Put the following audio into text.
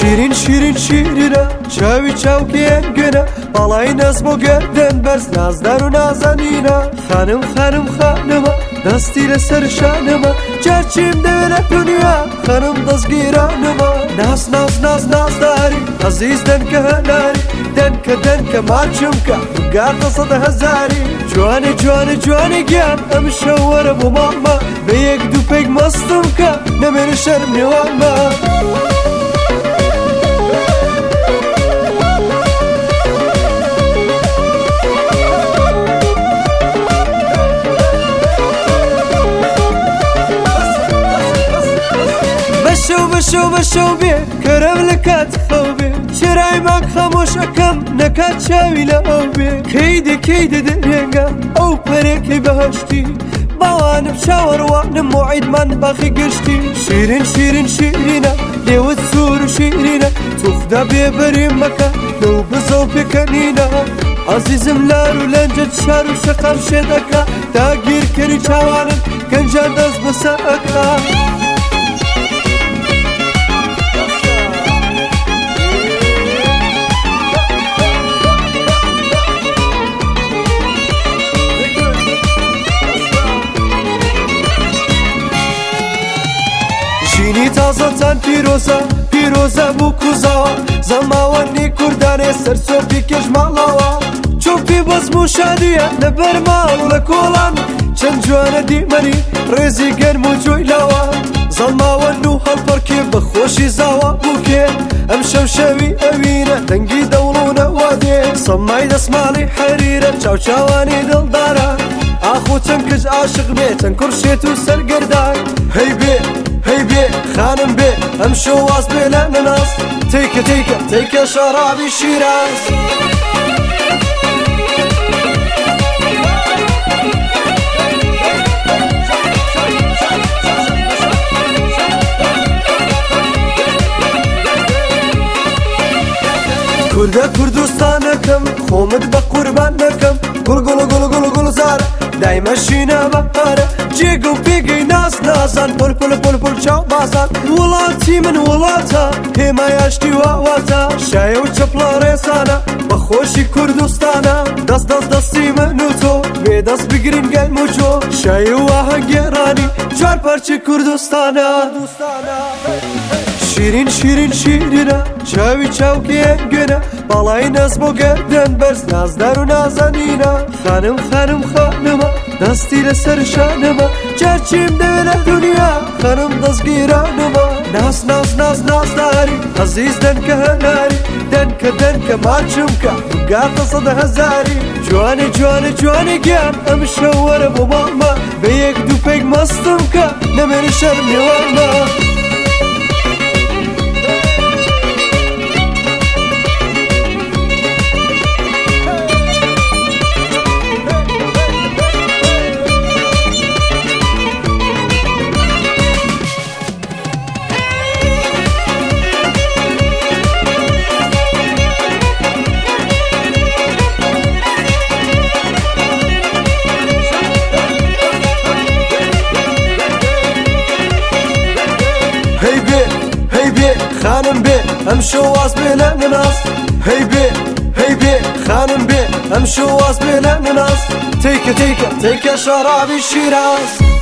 شیرین شیرین شیرینە چاوی چاوکێن گوێنە بەڵای نەس بۆ گەردن بەرز نازدار و نازەنینە خانم خانم خانمە دەستی لەسەر شانمە جارچیم دەوێت لە دنیا خانم دەستگیرانمە ناز ناز ناز نازداری عەزیز دەنکە هەناری دەنکە ماچمکە گاردە سەدە هەزاری جوانێ جوانێ جوانێ گیان ئەم شەوەرە بۆ ماڵمە بە یەک دوو پێک مەستم کە نەمێنە شەرم نێوانمە بەشەو بێ کەرەم لە کات خەو بێ شێرای ماک خەمۆشەکەم نەکات چاوی لە ئەو بێ کەی دەدرێنگە ئەو پەرێکەی بەهەشتی باوانم چاوەڕوانم موعیدمان باخی گشتی شیرین شیرین شیرینە لێوت سوور و شیرینە توخدا بێبەریم مەکە لەو بزە و پێکەنینە عەزیزم لار و لەنجت شار و شەقام شێدەکە داگیرکەری چاوانم گەنجان دەست بەسەر ئەکا ژینی تازەتان پیرۆزە بوو کوزاوە زەماوەندی کوردانێ سەرچۆپی کێژماڵەوە چۆپی بەزم و شادیە لەبەر ماڵ لە کۆڵان چەند جوانە دیمەنی ڕێزی گەرم و جۆی لاوە زەماوەند و هەڵپەرکێ بەخۆشی زاوە بووکێ ئەم شەوی ئەوینە دەنگی دەوڵونەوە دێ سەمای دەسماڵی حەریرە چاوچاوانی دڵدارە ئاخۆ چەند کەس عاشق بێ چەند کوڕشێت و سەرگەردان هەی بێ خانم بێ ئەم شەو واز بێ لە نەناس تەیکە شەرابی شیراز کوردە کوردستانەکەم خۆمت بە قوربان دەکەم گوڵ زارە دایمەشینە بەپارە جێگە و پێگەی نازان پۆل چاو بازان وڵاتی من وڵاتە هێمایاشتی واواتە شایە و چەپڵە ڕێزانە بەخۆشی کوردستانە دەستی من و تۆ بێدەست بگرین گەلم و جۆ شایە و ئاهەنگێڕانی چوار پارچەی کوردستانە شیرین شیرین شیرینە چاوی چاوکێن گوێنە باڵای نەس بۆ گەردن بەرز نازدار و نازەنینە خانم خانم خانمە دەستی لەسەر شانمە جارچیم دەوێت لە دنیا خانم دەستگیرانمە ناز ناز ناز نازداری عەزیز دەنکە هەناری دەنکە ماچمکە گاردە سەدە هەزاری جوانێ جوانێ جوانێ گیان ئەم شەوەرە بۆ ماڵمە بە یەک دوو پێک مەستم کە نەمێنە شەرم نێوانمە خانم بێ ئەم شەو واز بێ لە نەناس هەی بێ خانم بێ ئەم شەو واز بێ لە نەناس تەیکە شەرابی شیراز